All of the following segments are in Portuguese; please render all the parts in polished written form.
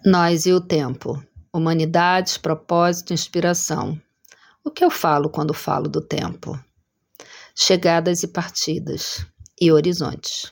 Nós e o tempo. Humanidades, propósito, inspiração. O que eu falo quando falo do tempo? Chegadas e partidas. E horizontes.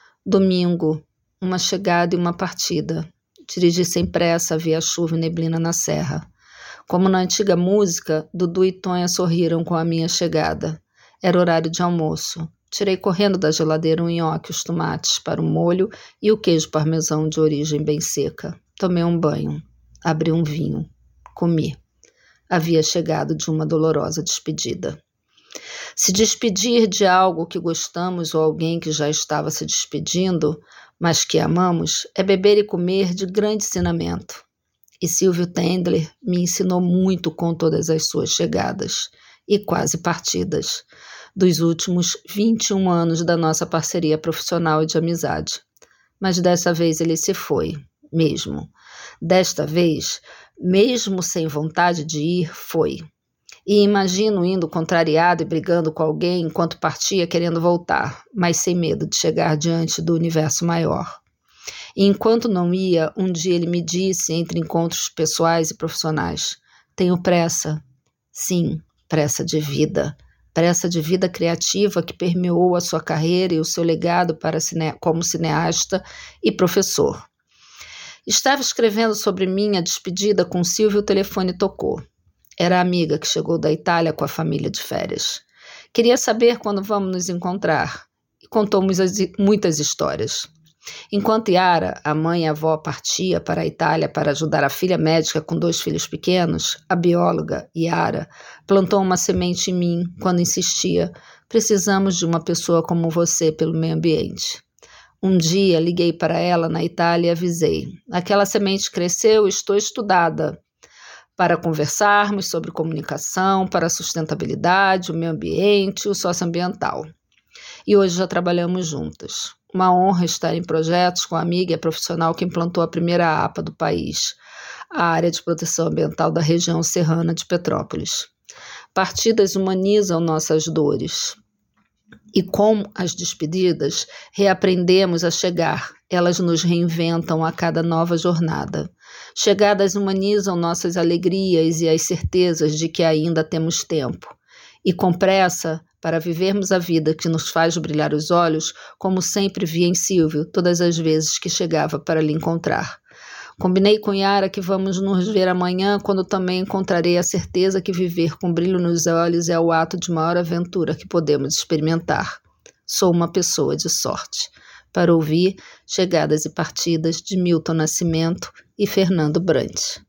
Domingo, uma chegada e uma partida. Dirigi sem pressa, havia chuva e neblina na serra. Como na antiga música, Dudu e Tonha sorriram com a minha chegada. Era horário de almoço. Tirei correndo da geladeira um nhoque, os tomates para o molho e o queijo parmesão de origem bem seca. Tomei um banho. Abri um vinho. Comi. Havia chegado de uma dolorosa despedida. Se despedir de algo que gostamos ou alguém que já estava se despedindo, mas que amamos, é beber e comer de grande ensinamento. E Silvio Tendler me ensinou muito com todas as suas chegadas e quase partidas, dos últimos 21 anos da nossa parceria profissional e de amizade. Mas dessa vez ele se foi, mesmo. Desta vez, mesmo sem vontade de ir, foi. E imagino indo contrariado e brigando com alguém enquanto partia querendo voltar, mas sem medo de chegar diante do universo maior. E enquanto não ia, um dia ele me disse, entre encontros pessoais e profissionais, tenho pressa. Sim, pressa de vida. Pressa de vida criativa que permeou a sua carreira e o seu legado como cineasta e professor. Estava escrevendo sobre minha despedida com Silvio e o telefone tocou. Era a amiga que chegou da Itália com a família de férias. Queria saber quando vamos nos encontrar e contou muitas histórias. Enquanto Yara, a mãe e a avó, partia para a Itália para ajudar a filha médica com 2 filhos pequenos, a bióloga, Yara, plantou uma semente em mim quando insistia, precisamos de uma pessoa como você pelo meio ambiente. Um dia liguei para ela na Itália e avisei, aquela semente cresceu e estou estudada, para conversarmos sobre comunicação, para a sustentabilidade, o meio ambiente e o socioambiental. E hoje já trabalhamos juntas. Uma honra estar em projetos com a amiga e a profissional que implantou a primeira APA do país, a Área de Proteção Ambiental da região serrana de Petrópolis. Partidas humanizam nossas dores. E como as despedidas, reaprendemos a chegar. Elas nos reinventam a cada nova jornada. Chegadas humanizam nossas alegrias e as certezas de que ainda temos tempo. E com pressa, para vivermos a vida que nos faz brilhar os olhos, como sempre vi em Silvio, todas as vezes que chegava para lhe encontrar. Combinei com Yara que vamos nos ver amanhã, quando também encontrarei a certeza que viver com brilho nos olhos é o ato de maior aventura que podemos experimentar. Sou uma pessoa de sorte. Para ouvir Chegadas e Partidas de Milton Nascimento e Fernando Brant.